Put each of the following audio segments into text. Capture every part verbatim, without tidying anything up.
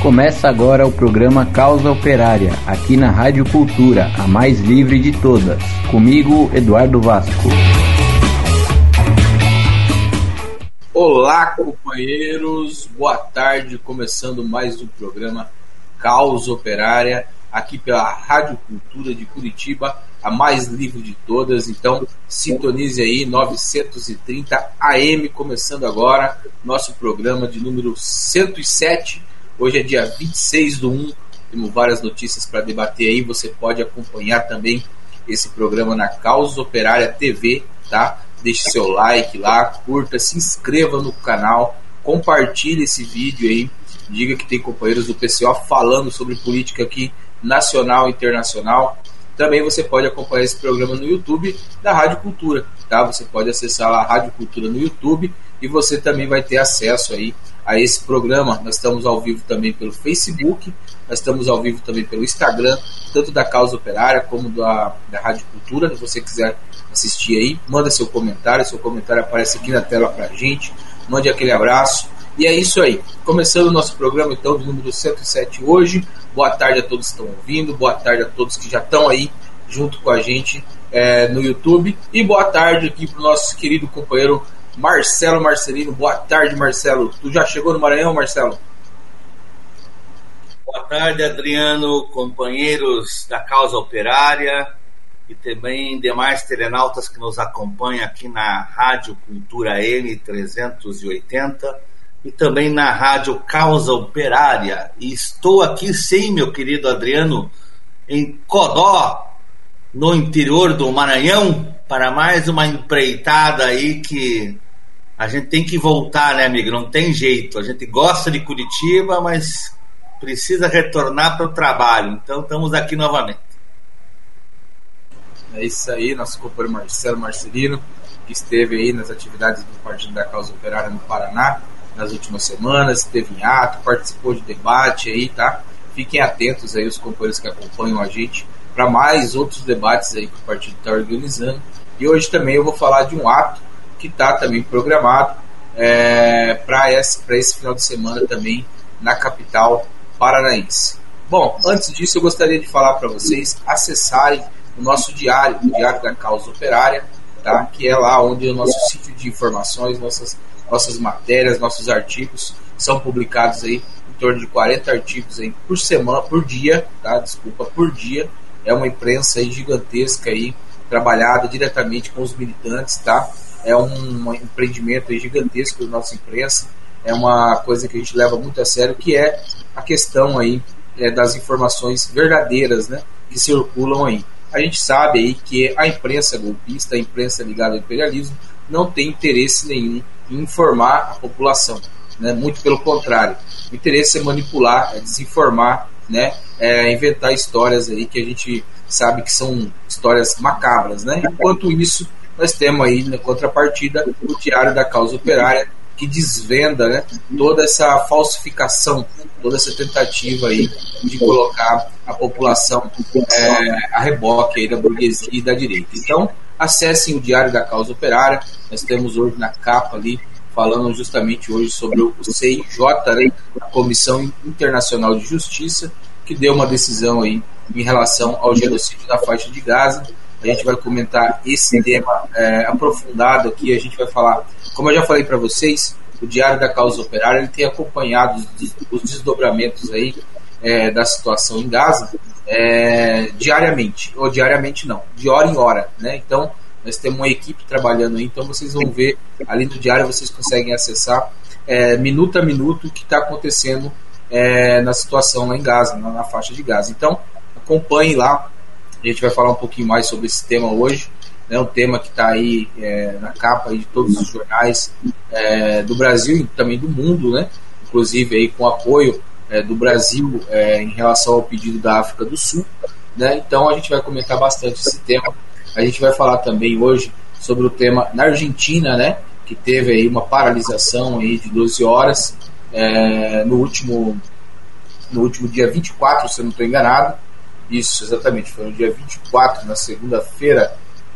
Começa agora o programa Causa Operária, aqui na Rádio Cultura, a mais livre de todas. Comigo, Eduardo Vasco. Olá, companheiros, boa tarde, começando mais um programa Causa Operária, aqui pela Rádio Cultura de Curitiba, a mais livre de todas. Então, sintonize aí, novecentos e trinta A M, começando agora, nosso programa de número cento e sete. Hoje é dia vinte e seis do um, temos várias notícias para debater aí. Você pode acompanhar também esse programa na Causa Operária T V, tá? Deixe seu like lá, curta, se inscreva no canal, compartilhe esse vídeo aí, diga que tem companheiros do P C O falando sobre política aqui nacional e internacional. Também você pode acompanhar esse programa no YouTube da Rádio Cultura, tá? Você pode acessar lá a Rádio Cultura no YouTube e você também vai ter acesso aí a esse programa. Nós estamos ao vivo também pelo Facebook, nós estamos ao vivo também pelo Instagram, tanto da Causa Operária como da, da Rádio Cultura. Se você quiser assistir aí, manda seu comentário, seu comentário aparece aqui na tela pra gente, mande aquele abraço. E é isso aí, começando o nosso programa então, de número cento e sete hoje. Boa tarde a todos que estão ouvindo, boa tarde a todos que já estão aí junto com a gente é, no YouTube, e boa tarde aqui pro nosso querido companheiro Marcelo Marcelino. Boa tarde, Marcelo. Tu já chegou no Maranhão, Marcelo? Boa tarde, Adriano, companheiros da Causa Operária e também demais telenautas que nos acompanham aqui na Rádio Cultura M trezentos e oitenta e também na Rádio Causa Operária. E estou aqui, sim, meu querido Adriano, em Codó, no interior do Maranhão, para mais uma empreitada aí que a gente tem que voltar, né, amigo? Não tem jeito. A gente gosta de Curitiba, mas precisa retornar para o trabalho. Então, estamos aqui novamente. É isso aí, nosso companheiro Marcelo Marcelino, que esteve aí nas atividades do Partido da Causa Operária no Paraná nas últimas semanas, esteve em ato, participou de debate aí, tá? Fiquem atentos aí, os companheiros que acompanham a gente, para mais outros debates aí que o partido está organizando. E hoje também eu vou falar de um ato que está também programado é, para esse, para esse final de semana também na capital paranaense. Bom, antes disso eu gostaria de falar para vocês acessarem o nosso diário, o Diário da Causa Operária, tá? Que é lá onde o nosso sítio de informações, nossas, nossas matérias, nossos artigos são publicados aí, em torno de quarenta artigos aí por semana, por dia, tá? Desculpa, por dia. É uma imprensa aí gigantesca aí, trabalhada diretamente com os militantes, tá? É um, um empreendimento aí gigantesco da nossa imprensa, é uma coisa que a gente leva muito a sério, que é a questão aí é, das informações verdadeiras, né, que circulam aí. A gente sabe aí que a imprensa golpista, a imprensa ligada ao imperialismo, não tem interesse nenhum em informar a população, né? Muito pelo contrário, o interesse é manipular, é desinformar, né? É inventar histórias aí que a gente sabe que são histórias macabras, né? Enquanto isso, nós temos aí na contrapartida o Diário da Causa Operária, que desvenda, né, toda essa falsificação, toda essa tentativa aí de colocar a população é, a reboque aí da burguesia e da direita. Então, acessem o Diário da Causa Operária. Nós temos hoje na capa ali, falando justamente hoje sobre o C I J, né, a Comissão Internacional de Justiça, que deu uma decisão aí em relação ao genocídio da faixa de Gaza. A gente vai comentar esse tema é, aprofundado aqui. A gente vai falar, como eu já falei para vocês, o Diário da Causa Operária ele tem acompanhado os, os desdobramentos aí, é, da situação em Gaza é, diariamente, ou diariamente não, de hora em hora, né? Então, nós temos uma equipe trabalhando aí, então vocês vão ver, ali no Diário vocês conseguem acessar é, minuto a minuto o que está acontecendo é, na situação lá em Gaza, na, na faixa de Gaza. Então, acompanhem lá. A gente vai falar um pouquinho mais sobre esse tema hoje, né, um tema que está aí é, na capa aí de todos os jornais é, do Brasil e também do mundo, né, inclusive aí com apoio é, do Brasil é, em relação ao pedido da África do Sul, né. Então a gente vai comentar bastante esse tema. A gente vai falar também hoje sobre o tema na Argentina, né, que teve aí uma paralisação aí de doze horas é, no, último, no último dia vinte e quatro, se eu não estou enganado. Isso, exatamente, foi no dia vinte e quatro, na segunda-feira,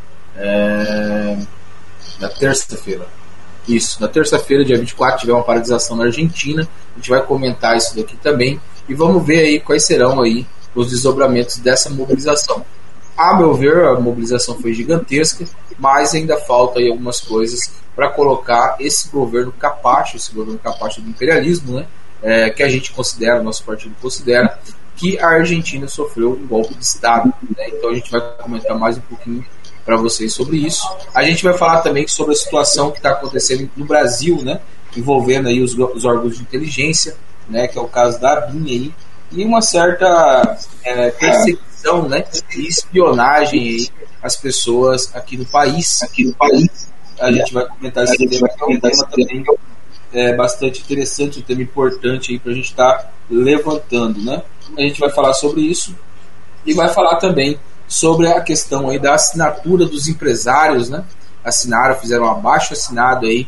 é, na terça-feira. Isso, na terça-feira, dia vinte e quatro, tivemos uma paralisação na Argentina. A gente vai comentar isso daqui também. e vamos ver aí quais serão aí os desdobramentos dessa mobilização. A meu ver, a mobilização foi gigantesca, mas ainda falta aí algumas coisas para colocar esse governo capacho, esse governo capacho do imperialismo, né, é, que a gente considera, nosso partido considera, que a Argentina sofreu um golpe de Estado, né? Então a gente vai comentar mais um pouquinho para vocês sobre isso. A gente vai falar também sobre a situação que está acontecendo no Brasil, né, envolvendo aí os, os órgãos de inteligência, né, que é o caso da ABIN aí, e uma certa é, perseguição, né, e espionagem aí às pessoas aqui no país. Aqui no país. A gente vai comentar esse tema, que é um tema também é, bastante interessante, um tema importante aí para a gente estar tá levantando, né? A gente vai falar sobre isso e vai falar também sobre a questão aí da assinatura dos empresários, né? Assinaram, fizeram um abaixo assinado aí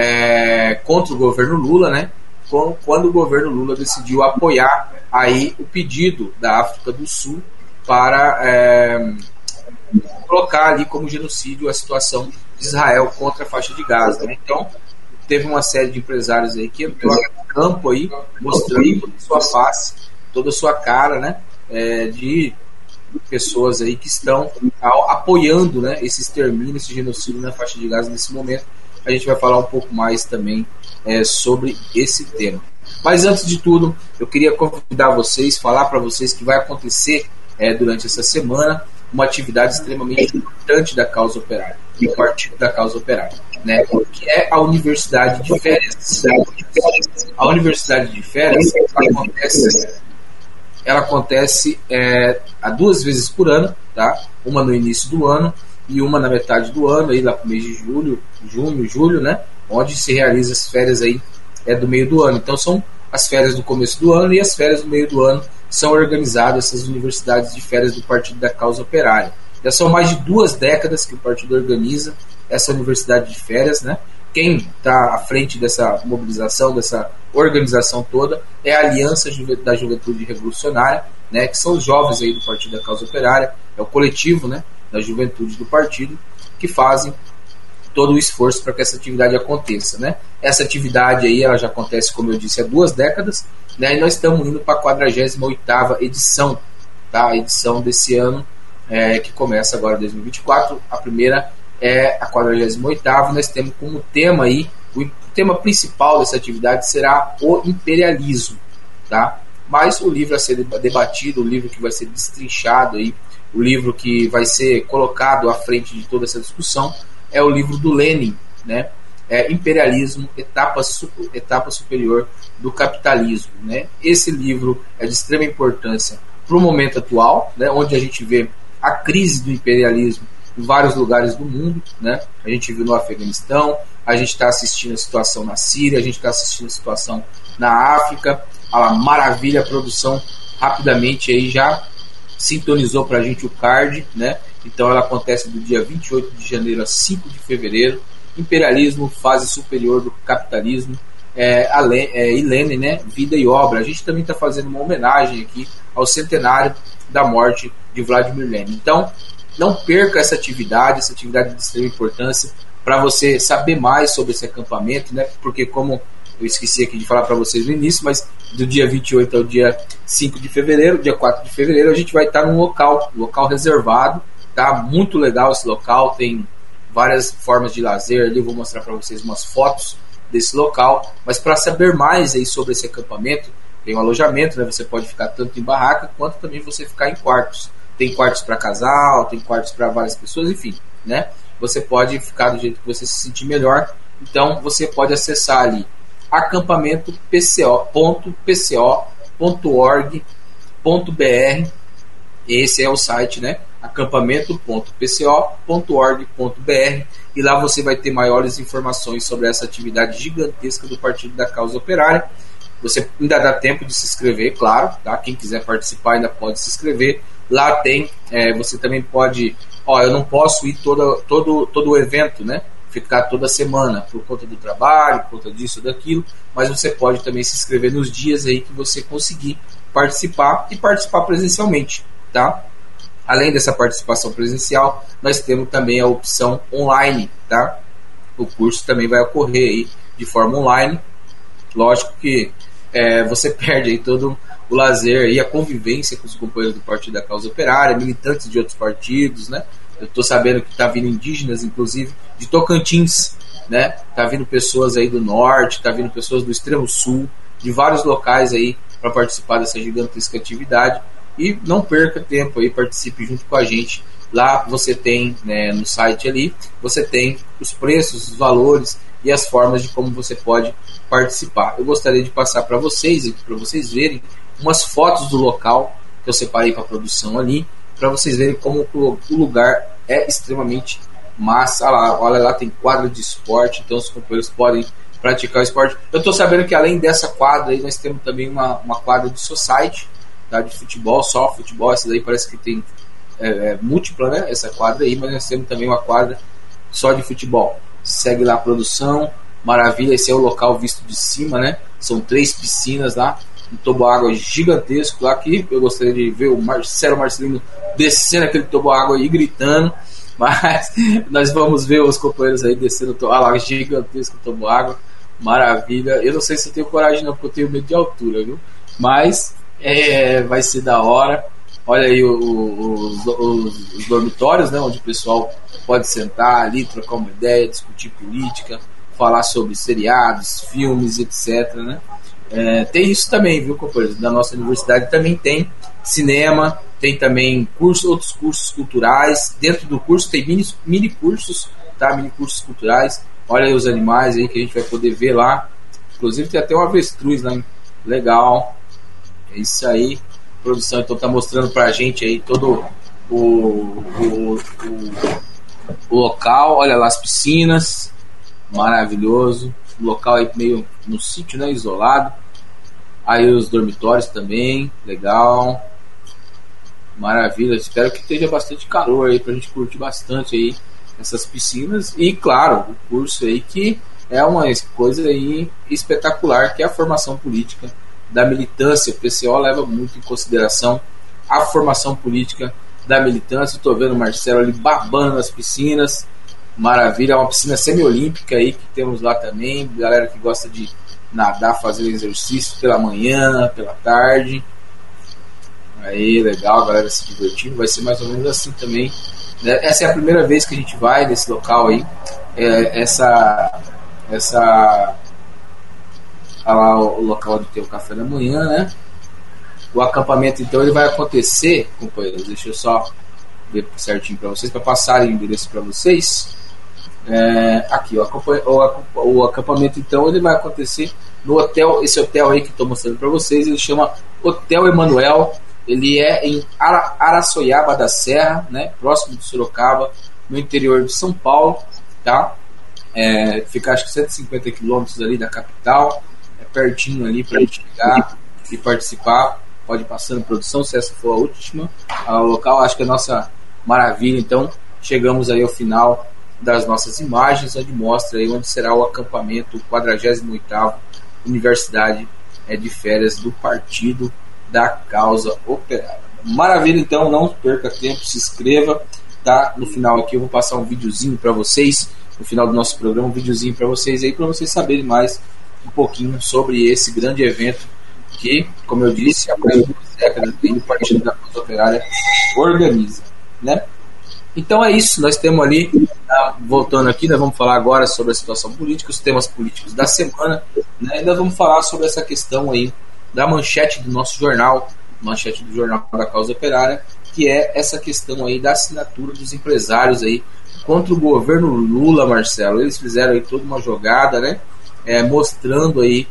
é, contra o governo Lula, né? Com, quando o governo Lula decidiu apoiar aí o pedido da África do Sul para é, colocar ali como genocídio a situação de Israel contra a faixa de Gaza, né? Então teve uma série de empresários aí que entrou no campo aí mostrando toda a sua face, toda a sua cara, né? É, de pessoas aí que estão apoiando, né, esse extermínio, esse genocídio na faixa de Gaza nesse momento. A gente vai falar um pouco mais também é, sobre esse tema. Mas antes de tudo, eu queria convidar vocês, falar para vocês que vai acontecer é, durante essa semana uma atividade extremamente importante da causa operária, do Partido da Causa Operária, né, que é a Universidade de Férias. A Universidade de Férias acontece, ela acontece é, a duas vezes por ano, tá? Uma no início do ano e uma na metade do ano, aí lá pro mês de julho, junho, julho, né? Onde se realiza as férias aí é do meio do ano. Então são as férias do começo do ano e as férias do meio do ano são organizadas essas universidades de férias do Partido da Causa Operária. Já são mais de duas décadas que o partido organiza essa universidade de férias, né? Quem está à frente dessa mobilização, dessa organização toda, é a Aliança da Juventude Revolucionária, né, que são os jovens aí do Partido da Causa Operária, é o coletivo, né, da juventude do partido, que fazem todo o esforço para que essa atividade aconteça, né? Essa atividade aí, ela já acontece, como eu disse, há duas décadas, né, e nós estamos indo para a quadragésima oitava edição, tá? A edição desse ano, é, que começa agora em dois mil e vinte e quatro, a primeira é a quadragésima oitava, nós temos como tema aí, o tema principal dessa atividade será o imperialismo, tá? Mas o livro a ser debatido, o livro que vai ser destrinchado aí, o livro que vai ser colocado à frente de toda essa discussão é o livro do Lenin, né? É Imperialismo, etapa, etapa superior do capitalismo, né? Esse livro é de extrema importância para o momento atual, né? Onde a gente vê a crise do imperialismo em vários lugares do mundo, né? A gente viu no Afeganistão, a gente está assistindo a situação na Síria, a gente está assistindo a situação na África, a maravilha, a produção rapidamente aí já sintonizou para a gente o card, né? Então ela acontece do dia vinte e oito de janeiro a cinco de fevereiro, Imperialismo, fase superior do capitalismo, é, a Le, é, e Lenin, né? Vida e obra. A gente também está fazendo uma homenagem aqui ao centenário da morte de Vladimir Lenin. Então, não perca essa atividade, essa atividade de extrema importância, para você saber mais sobre esse acampamento, né? Porque, como eu esqueci aqui de falar para vocês no início, mas do dia vinte e oito ao dia cinco de fevereiro, dia quatro de fevereiro, a gente vai estar num local, um local reservado, tá? Muito legal esse local, tem várias formas de lazer ali, eu vou mostrar para vocês umas fotos desse local, mas para saber mais aí sobre esse acampamento, tem um alojamento, né? Você pode ficar tanto em barraca, quanto também você ficar em quartos. Tem quartos para casal, tem quartos para várias pessoas, enfim, né? Você pode ficar do jeito que você se sentir melhor. Então você pode acessar ali acampamento ponto p c o ponto org ponto b r. Esse é o site, né? acampamento ponto p c o ponto org ponto b r, e lá você vai ter maiores informações sobre essa atividade gigantesca do Partido da Causa Operária. Você ainda dá tempo de se inscrever, claro, tá? Quem quiser participar ainda pode se inscrever. Lá tem, é, você também pode, ó, eu não posso ir todo, todo, todo o evento, né? Ficar toda semana por conta do trabalho, por conta disso ou daquilo, mas você pode também se inscrever nos dias aí que você conseguir participar e participar presencialmente, tá? Além dessa participação presencial, nós temos também a opção online, tá? O curso também vai ocorrer aí de forma online. Lógico que é, você perde aí todo o lazer e a convivência com os companheiros do Partido da Causa Operária, militantes de outros partidos, né? Eu estou sabendo que está vindo indígenas, inclusive, de Tocantins, né? Tá vindo pessoas aí do norte, tá vindo pessoas do extremo sul, de vários locais aí para participar dessa gigantesca atividade. E não perca tempo aí, participe junto com a gente. Lá você tem, né, no site ali, você tem os preços, os valores e as formas de como você pode participar. Eu gostaria de passar para vocês, para vocês verem umas fotos do local que eu separei para a produção ali, para vocês verem como o lugar é extremamente massa. Olha lá, olha lá, tem quadra de esporte, então os companheiros podem praticar o esporte. Eu estou sabendo que além dessa quadra aí, nós temos também uma, uma quadra de society, tá, de futebol, só futebol. Essa daí parece que tem é, é, múltipla, né, essa quadra aí, mas nós temos também uma quadra só de futebol. Segue lá a produção, maravilha. Esse é o local visto de cima, né? São três piscinas lá, um toboágua gigantesco lá, que eu gostaria de ver o Marcelo Marcelino descendo aquele toboágua aí, gritando. Mas nós vamos ver os companheiros aí descendo o ah, lá, gigantesco toboágua, maravilha. Eu não sei se eu tenho coragem não, porque eu tenho medo de altura, viu? Mas é, vai ser da hora. Olha aí o, o, os, os, os dormitórios, né, onde o pessoal pode sentar ali, trocar uma ideia, discutir política, falar sobre seriados, filmes, etcétera, né? É, tem isso também, viu, companheiros? Na nossa universidade também tem cinema, tem também curso, outros cursos culturais. Dentro do curso tem mini, mini cursos, tá? Mini cursos culturais. Olha aí os animais aí que a gente vai poder ver lá. Inclusive tem até um avestruz lá, hein? Legal. É isso aí. A produção então tá mostrando pra gente aí todo o, o, o, o local. Olha lá as piscinas. Maravilhoso. O local aí meio no sítio, né? Isolado. Aí os dormitórios também. Legal. Maravilha, espero que esteja bastante calor aí pra gente curtir bastante aí essas piscinas. E claro, o curso aí que é uma coisa aí espetacular, que é a formação política da militância. O P C O leva muito em consideração a formação política da militância. Estou vendo o Marcelo ali babando nas piscinas. Maravilha, é uma piscina semiolímpica aí que temos lá também. Galera que gosta de nadar, fazer exercício pela manhã, pela tarde. Aí, legal, a galera se divertindo. Vai ser mais ou menos assim também, né? Essa é a primeira vez que a gente vai nesse local aí. É, essa essa olha lá o local onde tem o café da manhã, né? O acampamento então ele vai acontecer, companheiros, deixa eu só ver certinho para vocês, para passar o endereço para vocês. É, aqui ó, o, o acampamento então ele vai acontecer no hotel, esse hotel aí que estou mostrando para vocês, ele chama Hotel Emanuel. Ele é em Ara, Araçoiaba da Serra, né, próximo de Sorocaba, no interior de São Paulo, tá? É, fica acho que cento e cinquenta quilômetros ali da capital, é pertinho ali para a gente chegar e participar. Pode ir passando produção, se essa for a última. O local, acho que é a nossa maravilha. Então, chegamos aí ao final das nossas imagens, onde mostra aí onde será o acampamento, o quadragésimo oitavo Universidade é, de Férias do Partido da Causa Operária. Maravilha, então, não perca tempo, se inscreva, tá? No final aqui eu vou passar um videozinho para vocês, no final do nosso programa, um videozinho para vocês aí, para vocês saberem mais um pouquinho sobre esse grande evento que, como eu disse, há mais de duas décadas o Partido da Causa Operária organiza, né? Então é isso, nós temos ali, tá? Voltando aqui, nós vamos falar agora sobre a situação política, os temas políticos da semana, né? E nós vamos falar sobre essa questão aí da manchete do nosso jornal, manchete do Jornal da Causa Operária, que é essa questão aí da assinatura dos empresários aí contra o governo Lula, Marcelo. Eles fizeram aí toda uma jogada, né, é, mostrando aí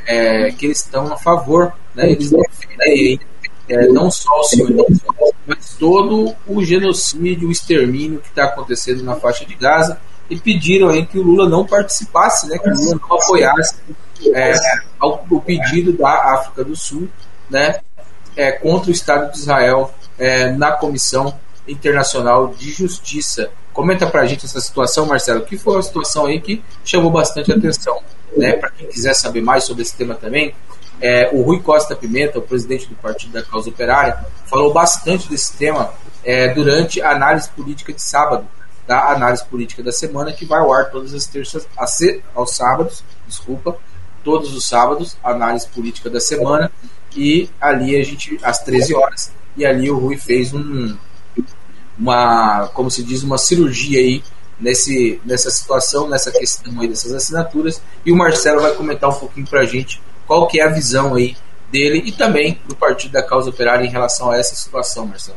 é, que eles estão a favor, né, eles defendem aí, é, não só o sionismo, mas todo o genocídio, o extermínio que está acontecendo na faixa de Gaza, e pediram aí que o Lula não participasse, né, que o Lula não apoiasse É, ao, o pedido da África do Sul, né, é, contra o Estado de Israel é, na Comissão Internacional de Justiça. Comenta pra gente essa situação, Marcelo, que foi uma situação aí que chamou bastante atenção, né? Para quem quiser saber mais sobre esse tema também, é, o Rui Costa Pimenta, o presidente do Partido da Causa Operária, falou bastante desse tema é, durante a análise política de sábado, da análise política da semana, que vai ao ar todas as terças, aos sábados, desculpa, todos os sábados, análise política da semana, e ali a gente, às treze horas, e ali o Rui fez um, uma, como se diz, uma cirurgia aí nesse, nessa situação, nessa questão aí dessas assinaturas, e o Marcelo vai comentar um pouquinho pra gente qual que é a visão aí dele e também do Partido da Causa Operária em relação a essa situação, Marcelo.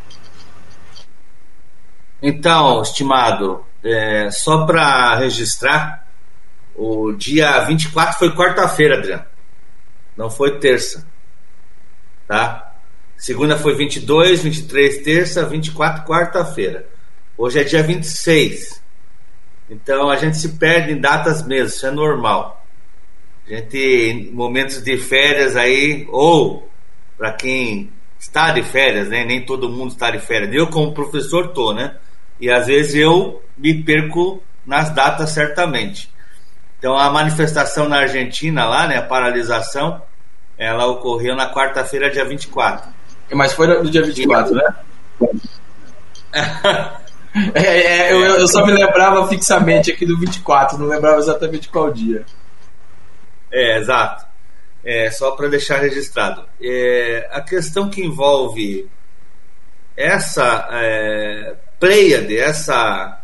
Então, estimado, é, só para registrar, o dia vinte e quatro foi quarta-feira, Adriano, não foi terça, tá? Segunda foi vinte e dois, vinte e três, terça, vinte e quatro, quarta-feira. Hoje é dia vinte e seis, então a gente se perde em datas mesmo, isso é normal. A gente, em momentos de férias aí, ou para quem está de férias, né? Nem todo mundo está de férias, eu como professor estou, né? E às vezes eu me perco nas datas certamente. Então a manifestação na Argentina lá, né, a paralisação, ela ocorreu na quarta-feira, dia vinte e quatro. Mas foi no dia vinte e quatro, né? é, é, eu, eu só me lembrava fixamente aqui do vinte e quatro, não lembrava exatamente qual dia. É, exato. É, só para deixar registrado. É, a questão que envolve essa é, pleiade, essa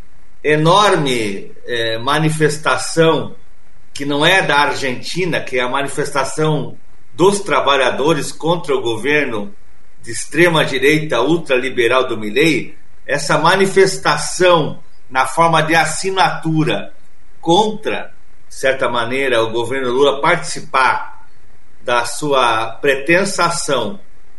enorme é, manifestação que não é da Argentina, que é a manifestação dos trabalhadores contra o governo de extrema-direita ultraliberal do Milei, essa manifestação na forma de assinatura contra, de certa maneira, o governo Lula participar da sua pretensa ação,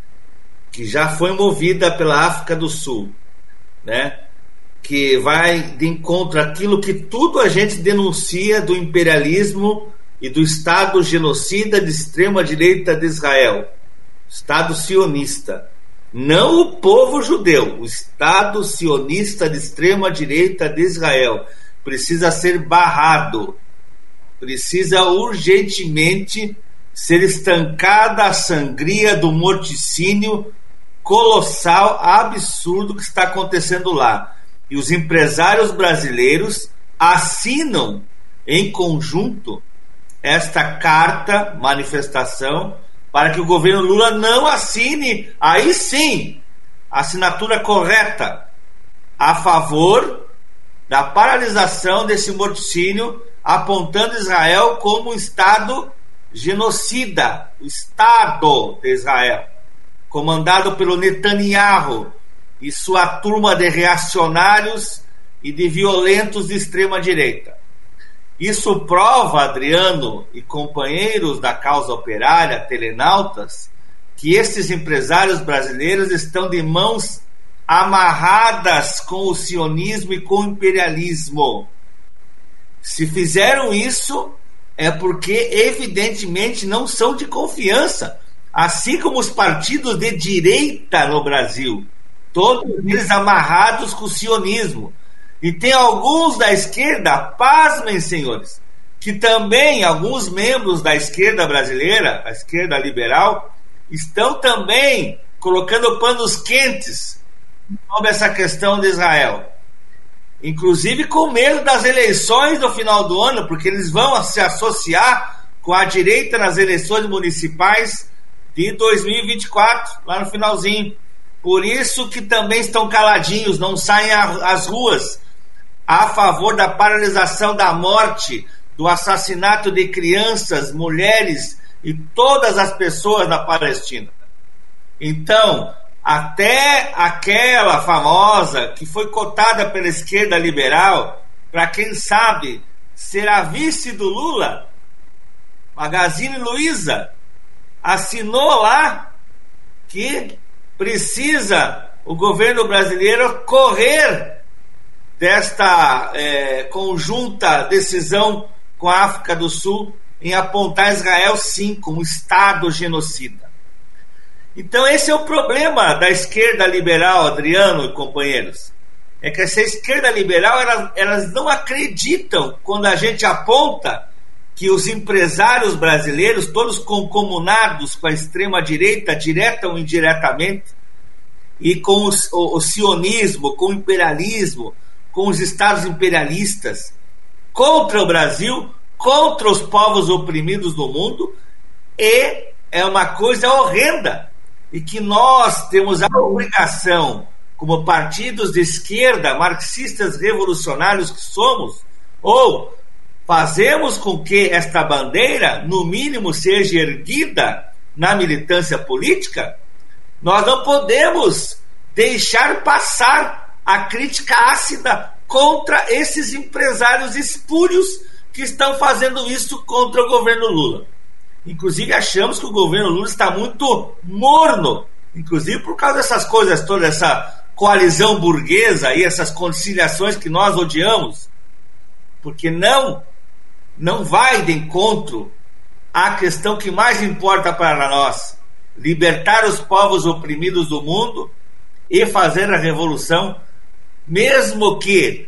que já foi movida pela África do Sul, né? Que vai de encontro àquilo que tudo a gente denuncia do imperialismo e do Estado genocida de extrema-direita de Israel, Estado sionista. Não o povo judeu, o Estado sionista de extrema-direita de Israel precisa ser barrado, precisa urgentemente ser estancada a sangria do morticínio colossal, absurdo que está acontecendo lá. E os empresários brasileiros assinam em conjunto esta carta, manifestação, para que o governo Lula não assine, aí sim, a assinatura correta a favor da paralisação desse morticínio, apontando Israel como um Estado genocida, o Estado de Israel, comandado pelo Netanyahu e sua turma de reacionários e de violentos de extrema-direita. Isso prova, Adriano e companheiros da causa operária, telenautas, que esses empresários brasileiros estão de mãos amarradas com o sionismo e com o imperialismo. Se fizeram isso, é porque evidentemente não são de confiança, assim como os partidos de direita no Brasil, todos eles amarrados com o sionismo. E tem alguns da esquerda, pasmem, senhores, que também, alguns membros da esquerda brasileira, a esquerda liberal, estão também colocando panos quentes sobre essa questão de Israel. Inclusive com medo das eleições no final do ano, porque eles vão se associar com a direita nas eleições municipais de dois mil e vinte e quatro, lá no finalzinho. Por isso que também estão caladinhos, não saem às ruas a favor da paralisação da morte, do assassinato de crianças, mulheres e todas as pessoas na Palestina. Então, até aquela famosa que foi cotada pela esquerda liberal, para quem sabe, ser a vice do Lula, Magazine Luiza, assinou lá que precisa o governo brasileiro correr desta é, conjunta decisão com a África do Sul em apontar Israel, sim, como Estado genocida. Então esse é o problema da esquerda liberal, Adriano e companheiros. É que essa esquerda liberal, elas, elas não acreditam quando a gente aponta que os empresários brasileiros, todos concomunados com a extrema-direita, direta ou indiretamente, e com os, o, o sionismo, com o imperialismo, com os estados imperialistas, contra o Brasil, contra os povos oprimidos do mundo, e é uma coisa horrenda, e que nós temos a obrigação, como partidos de esquerda, marxistas revolucionários que somos, ou fazemos com que esta bandeira, no mínimo, seja erguida na militância política. Nós não podemos deixar passar a crítica ácida contra esses empresários espúrios que estão fazendo isso contra o governo Lula. Inclusive, achamos que o governo Lula está muito morno, inclusive por causa dessas coisas todas, essa coalizão burguesa e essas conciliações que nós odiamos, porque não, não vai de encontro à questão que mais importa para nós: libertar os povos oprimidos do mundo e fazer a revolução, mesmo que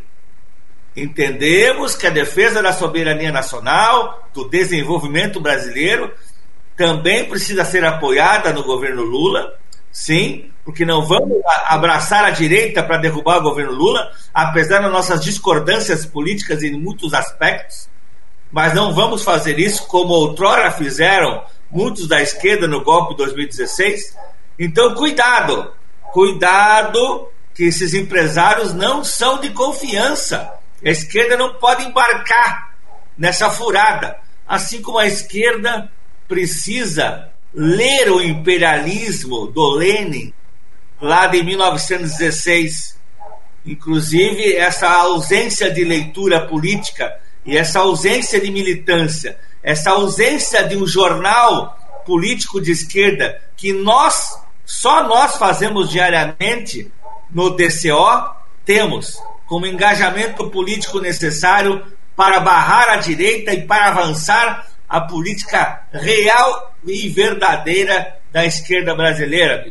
entendemos que a defesa da soberania nacional, do desenvolvimento brasileiro, também precisa ser apoiada no governo Lula, sim, porque não vamos abraçar a direita para derrubar o governo Lula, apesar das nossas discordâncias políticas em muitos aspectos, mas não vamos fazer isso como outrora fizeram muitos da esquerda no golpe de dois mil e dezesseis. Então, cuidado, cuidado, que esses empresários não são de confiança. A esquerda não pode embarcar nessa furada, assim como a esquerda precisa ler o imperialismo do Lenin, lá de mil novecentos e dezesseis. Inclusive, essa ausência de leitura política e essa ausência de militância, essa ausência de um jornal político de esquerda que nós, só nós fazemos diariamente no D C O, temos como engajamento político necessário para barrar a direita e para avançar a política real e verdadeira da esquerda brasileira.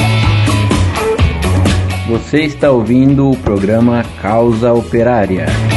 Você está ouvindo o programa Causa Operária.